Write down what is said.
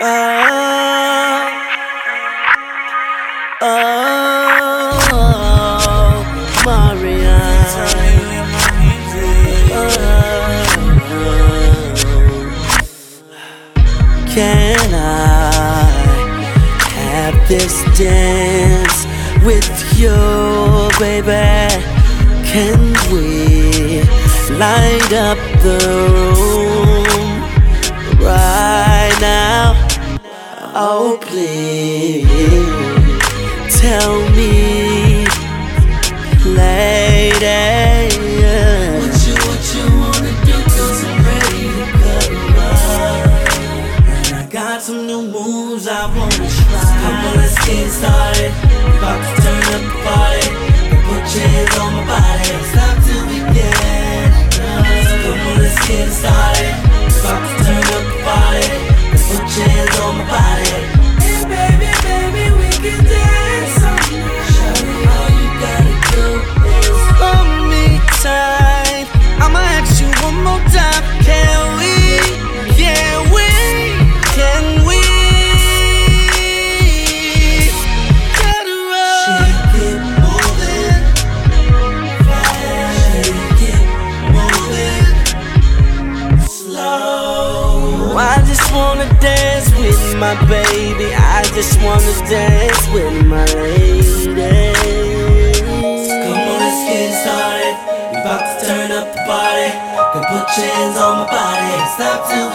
Marian. Can I have this dance with you, baby? Can we light up the room right now? Oh, please tell me, lady, what you wanna do, 'cause I'm ready to cut right. And I got some new moves I wanna try. Come on, let's get started. About to turn up the party. Put your hands on my body. Stop till we get done. Come on, let's get started. About to turn up the party. Put your hands on my body. And baby, baby, we can dance all night. Show me all you gotta do is hold me tight. I'ma ask you one more time. Can we? Can we? Can we? Get it right. Shake it, moving fast. Shake it, moving slow. I just wanna dance with my baby. I just wanna dance with my lady. Come on, let's get started. We about to turn up the party. Can put your hands on my body. Stop till